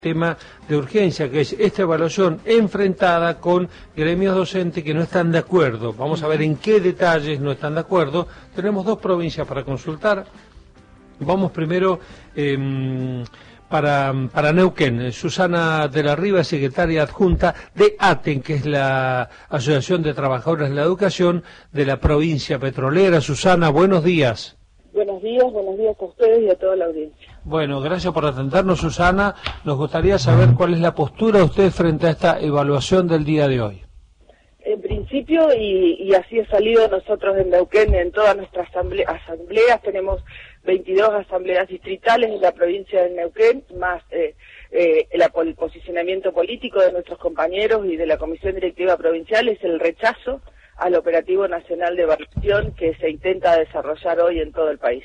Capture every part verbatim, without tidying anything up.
tema de urgencia, que es esta evaluación enfrentada con gremios docentes que no están de acuerdo. Vamos a ver en qué detalles no están de acuerdo. Tenemos dos provincias para consultar. Vamos primero eh, para, para Neuquén. Susana de la Riva, secretaria adjunta de ATEN, que es la Asociación de Trabajadores de la Educación de la provincia petrolera. Susana, buenos días. Buenos días, buenos días a ustedes y a toda la audiencia. Bueno, gracias por atendernos, Susana. Nos gustaría saber cuál es la postura de usted frente a esta evaluación del día de hoy. En principio, y, y así ha salido nosotros en Neuquén, en todas nuestras asamble asambleas, tenemos veintidós asambleas distritales en la provincia de Neuquén, más eh, eh, el, el posicionamiento político de nuestros compañeros y de la Comisión Directiva Provincial es el rechazo al Operativo Nacional de Evaluación que se intenta desarrollar hoy en todo el país.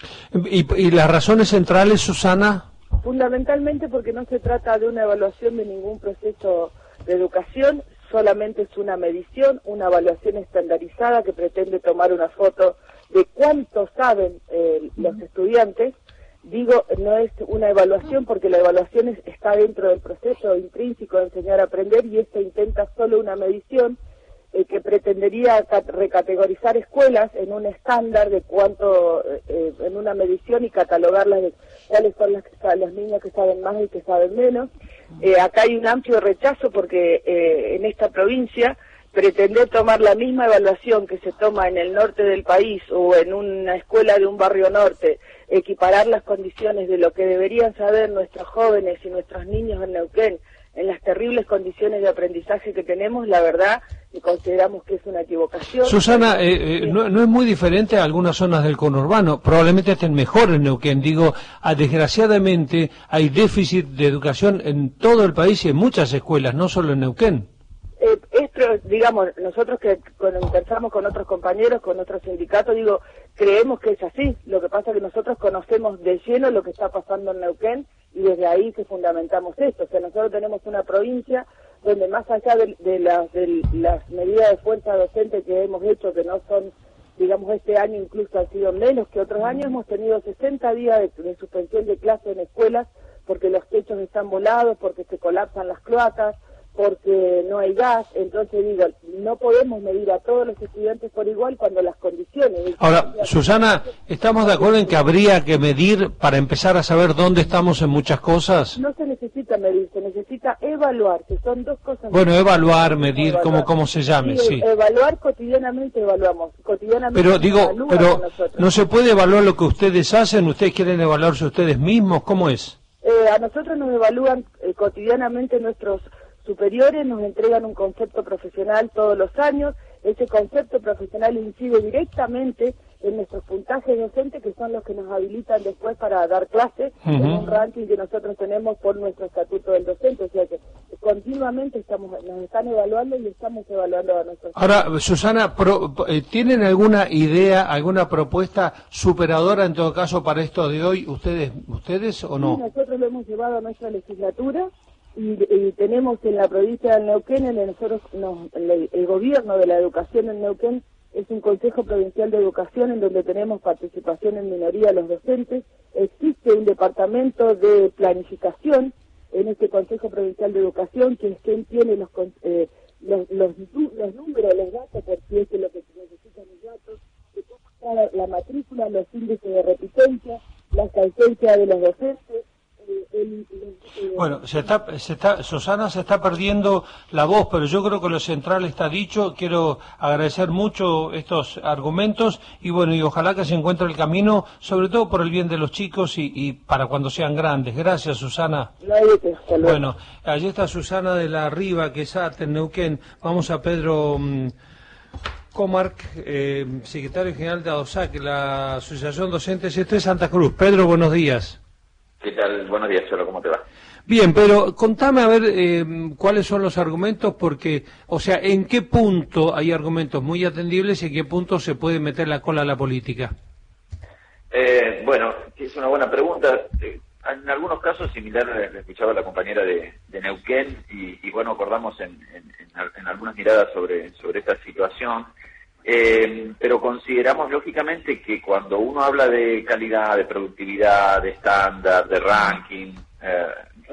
¿Y, y las razones centrales, Susana? Fundamentalmente porque no se trata de una evaluación de ningún proceso de educación, solamente es una medición, una evaluación estandarizada que pretende tomar una foto de cuánto saben eh, los estudiantes. Digo, no es una evaluación porque la evaluación es, está dentro del proceso intrínseco de enseñar a aprender y esta intenta solo una medición Eh, que pretendería recategorizar escuelas en un estándar de cuánto, eh, en una medición y catalogarlas de cuáles son las, las niñas que saben más y que saben menos. Eh, acá hay un amplio rechazo porque eh, en esta provincia pretender tomar la misma evaluación que se toma en el norte del país o en una escuela de un barrio norte, equiparar las condiciones de lo que deberían saber nuestros jóvenes y nuestros niños en Neuquén, en las terribles condiciones de aprendizaje que tenemos, la verdad, y consideramos que es una equivocación. Susana, eh, eh, no, no es muy diferente a algunas zonas del conurbano, probablemente estén mejor en Neuquén. Digo, ah, desgraciadamente hay déficit de educación en todo el país y en muchas escuelas, no solo en Neuquén. Eh, esto, digamos, nosotros que conversamos con otros compañeros, con otros sindicatos, digo, creemos que es así. Lo que pasa es que nosotros conocemos de lleno lo que está pasando en Neuquén y desde ahí que fundamentamos esto. O sea, nosotros tenemos una provincia donde más allá de, de, la, de las medidas de fuerza docente que hemos hecho, que no son, digamos, este año incluso han sido menos que otros años, hemos tenido sesenta días de, de suspensión de clase en escuelas porque los techos están volados, porque se colapsan las cloacas, porque no hay gas. Entonces digo, no podemos medir a todos los estudiantes por igual cuando las condiciones... Ahora, Susana, ¿estamos de acuerdo en que habría que medir para empezar a saber dónde estamos en muchas cosas? No se necesita medir, se necesita evaluar, que son dos cosas... Bueno, evaluar, medir, como como se llame, sí. sí. Evaluar cotidianamente evaluamos, cotidianamente... Pero digo, pero no se puede evaluar lo que ustedes hacen, ustedes quieren evaluarse ustedes mismos, ¿cómo es? Eh, a nosotros nos evalúan eh, cotidianamente nuestros superiores, nos entregan un concepto profesional todos los años. Ese concepto profesional incide directamente en nuestros puntajes docentes, que son los que nos habilitan después para dar clase uh-huh. en un ranking que nosotros tenemos por nuestro estatuto del docente. O sea que continuamente estamos nos están evaluando y estamos evaluando a nuestros... Ahora, Susana, pro, ¿tienen alguna idea, alguna propuesta superadora en todo caso para esto de hoy, ustedes ustedes o no? Sí, nosotros lo hemos llevado a nuestra legislatura. Y, y tenemos en la provincia de Neuquén, en el, nosotros, no, el, el gobierno de la educación en Neuquén es un Consejo Provincial de Educación en donde tenemos participación en minoría los docentes. Existe un departamento de planificación en este Consejo Provincial de Educación, que es quien tiene los, eh, los, los, los números, los datos, por si es que lo que se necesitan los datos, de cómo está la, la matrícula, los índices de repitencia, la ausencia de los docentes. El, el, el, bueno, se está, se está, Susana se está perdiendo la voz, pero yo creo que lo central está dicho. Quiero agradecer mucho estos argumentos y bueno, y ojalá que se encuentre el camino, sobre todo por el bien de los chicos y, y para cuando sean grandes. Gracias, Susana. Bueno, allí está Susana de la Riva, que es ATEN Neuquén. Vamos a Pedro um, Comarc, eh, secretario general de ADOSAC, la Asociación Docente C tres Santa Cruz. Pedro, buenos días. ¿Qué tal? Buenos días, Cholo, ¿cómo te va? Bien, pero contame a ver eh, cuáles son los argumentos, porque, o sea, ¿en qué punto hay argumentos muy atendibles y en qué punto se puede meter la cola a la política? Eh, bueno, es una buena pregunta. Eh, en algunos casos, similar, le escuchaba a la compañera de, de Neuquén, y, y bueno, acordamos en, en, en algunas miradas sobre, sobre esta situación. Eh, pero consideramos lógicamente que cuando uno habla de calidad, de productividad, de estándar, de ranking, eh,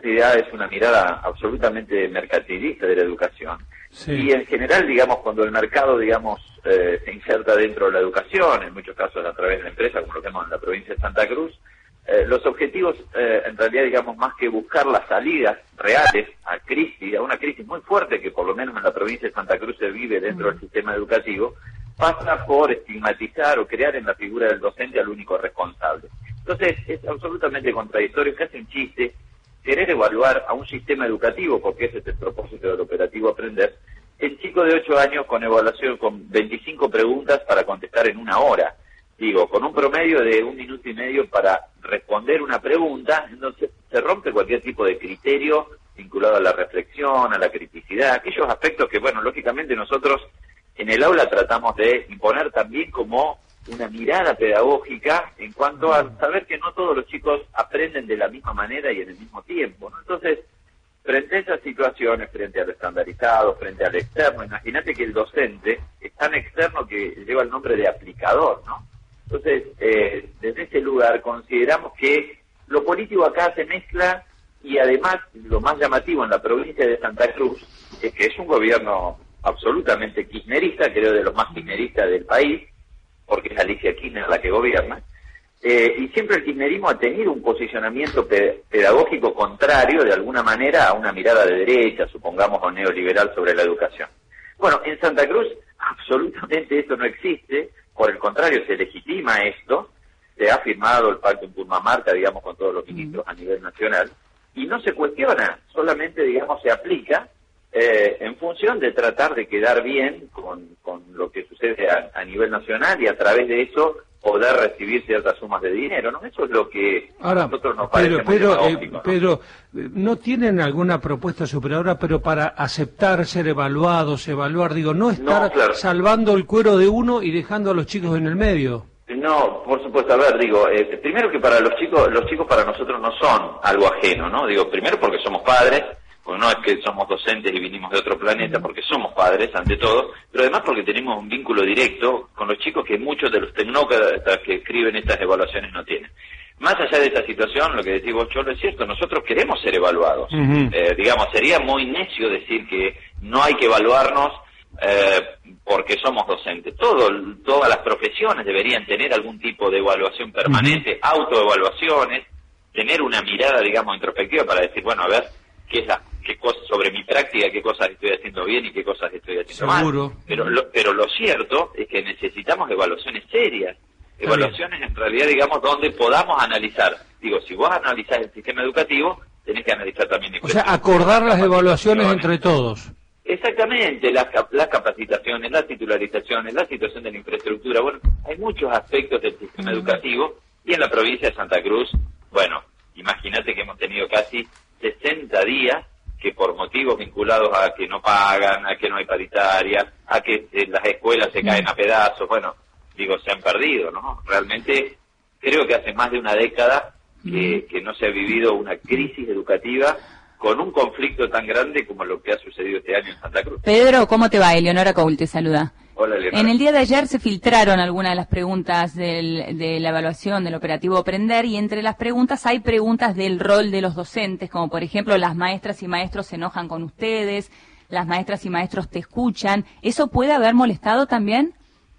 realidad es una mirada absolutamente mercantilista de la educación. Sí. Y en general, digamos, cuando el mercado, digamos, eh, se inserta dentro de la educación, en muchos casos a través de la empresa, como lo vemos en la provincia de Santa Cruz, eh, los objetivos, eh, en realidad, digamos, más que buscar las salidas reales a crisis, a una crisis muy fuerte que por lo menos en la provincia de Santa Cruz se vive dentro del sistema educativo, pasa por estigmatizar o crear en la figura del docente al único responsable. Entonces, es absolutamente contradictorio, casi un chiste, querer evaluar a un sistema educativo, porque ese es el propósito del operativo Aprender, el chico de ocho años con evaluación, con veinticinco preguntas para contestar en una hora. Digo, con un promedio de un minuto y medio para responder una pregunta, entonces se rompe cualquier tipo de criterio vinculado a la reflexión, a la criticidad, aquellos aspectos que, bueno, lógicamente nosotros en el aula tratamos de imponer también como una mirada pedagógica en cuanto a saber que no todos los chicos aprenden de la misma manera y en el mismo tiempo, ¿no? Entonces, frente a esas situaciones, frente al estandarizado, frente al externo, imagínate que el docente es tan externo que lleva el nombre de aplicador, ¿no? Entonces, eh, desde ese lugar consideramos que lo político acá se mezcla y además lo más llamativo en la provincia de Santa Cruz es que es un gobierno absolutamente kirchnerista, creo de los más kirchneristas del país, porque es Alicia Kirchner la que gobierna, eh, y siempre el kirchnerismo ha tenido un posicionamiento pe pedagógico contrario, de alguna manera, a una mirada de derecha, supongamos, o neoliberal sobre la educación. Bueno, en Santa Cruz absolutamente esto no existe, por el contrario, se legitima esto, se ha firmado el pacto en Purmamarca, digamos, con todos los ministros a nivel nacional, y no se cuestiona, solamente, digamos, se aplica eh, en función de tratar de quedar bien con, con lo que sucede a, a nivel nacional y a través de eso poder recibir ciertas sumas de dinero, ¿no? Eso es lo que Ahora, a nosotros nos parece pero, pero, muy eh, ¿no? Pero, ¿no tienen alguna propuesta superadora, pero para aceptar ser evaluados, evaluar, digo, no estar no, claro. salvando el cuero de uno y dejando a los chicos en el medio? No, por supuesto, a ver, digo, eh, primero que para los chicos, los chicos para nosotros no son algo ajeno, ¿no? Digo, primero porque somos padres, porque no es que somos docentes y vinimos de otro planeta, porque somos padres ante todo, pero además porque tenemos un vínculo directo con los chicos que muchos de los tecnócratas que escriben estas evaluaciones no tienen. Más allá de esta situación, lo que decís vos, Cholo, es cierto, nosotros queremos ser evaluados. Uh-huh. eh, digamos, sería muy necio decir que no hay que evaluarnos eh, porque somos docentes. Todo, todas las profesiones deberían tener algún tipo de evaluación permanente, uh-huh. autoevaluaciones, tener una mirada, digamos, introspectiva para decir, bueno, a ver, qué es la, qué cosas sobre mi práctica, qué cosas estoy haciendo bien y qué cosas estoy haciendo Seguro. mal. Pero lo, pero lo cierto es que necesitamos evaluaciones serias, Está evaluaciones bien. En realidad, digamos, donde podamos analizar. Digo, si vos analizás el sistema educativo, tenés que analizar también... O sea, acordar las evaluaciones entre todos. Exactamente, las, las capacitaciones, las titularizaciones, la situación de la infraestructura. Bueno, hay muchos aspectos del sistema mm. educativo y en la provincia de Santa Cruz, bueno, imagínate que hemos tenido casi sesenta días que por motivos vinculados a que no pagan, a que no hay paritaria, a que eh, las escuelas se caen a pedazos, bueno, digo, se han perdido, ¿no? Realmente creo que hace más de una década que, que no se ha vivido una crisis educativa con un conflicto tan grande como lo que ha sucedido este año en Santa Cruz. Pedro, ¿cómo te va? Eleonora Coul te saluda. Hola, Leonora. En el día de ayer se filtraron algunas de las preguntas del, de la evaluación del operativo Aprender y entre las preguntas hay preguntas del rol de los docentes, como por ejemplo las maestras y maestros se enojan con ustedes, las maestras y maestros te escuchan. ¿Eso puede haber molestado también?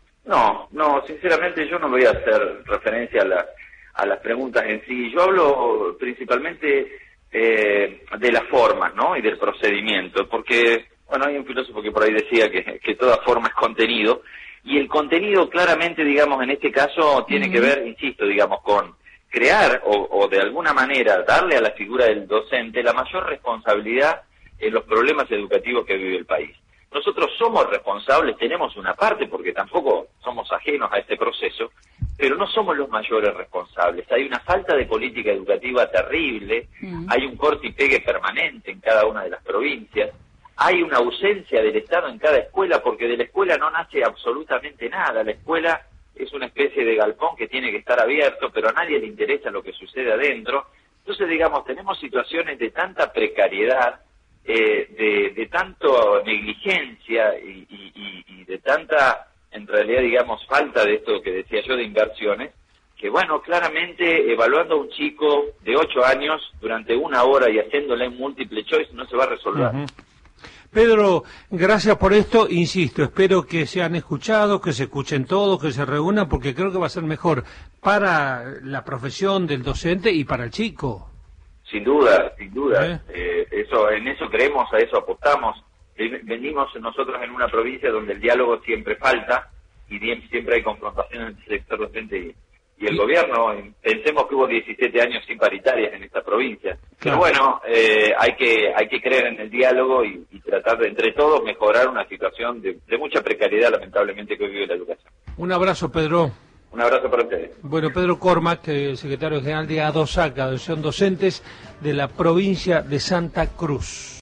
No, no, sinceramente yo no voy a hacer referencia a, la, a las preguntas en sí. Yo hablo principalmente eh, de las formas, ¿no? Y del procedimiento, porque... Bueno, hay un filósofo que por ahí decía que, que toda forma es contenido, y el contenido claramente, digamos, en este caso tiene uh-huh. que ver, insisto, digamos, con crear o, o de alguna manera darle a la figura del docente la mayor responsabilidad en los problemas educativos que vive el país. Nosotros somos responsables, tenemos una parte, porque tampoco somos ajenos a este proceso, pero no somos los mayores responsables. Hay una falta de política educativa terrible, uh-huh. hay un corte y pegue permanente en cada una de las provincias, hay una ausencia del Estado en cada escuela, porque de la escuela no nace absolutamente nada. La escuela es una especie de galpón que tiene que estar abierto, pero a nadie le interesa lo que sucede adentro. Entonces, digamos, tenemos situaciones de tanta precariedad, eh, de, de tanto negligencia y, y, y de tanta, en realidad, digamos, falta de esto que decía yo de inversiones, que bueno, claramente evaluando a un chico de ocho años durante una hora y haciéndole un múltiple choice no se va a resolver. Uh-huh. Pedro, gracias por esto, insisto, espero que sean escuchados, que se escuchen todos, que se reúnan, porque creo que va a ser mejor para la profesión del docente y para el chico. Sin duda, sin duda, ¿Eh? Eh, eso, en eso creemos, a eso apostamos. Venimos nosotros en una provincia donde el diálogo siempre falta y siempre hay confrontación entre el sector docente y, y el ¿Sí? gobierno. Pensemos que hubo diecisiete años sin paritarias en esta provincia. Claro. Pero bueno, eh, hay que hay que creer en el diálogo y, y tratar de entre todos mejorar una situación de, de mucha precariedad, lamentablemente, que hoy vive la educación. Un abrazo, Pedro. Un abrazo para ustedes. Bueno, Pedro Cormac, el secretario general de ADOSAC, Asociación Docentes de la provincia de Santa Cruz.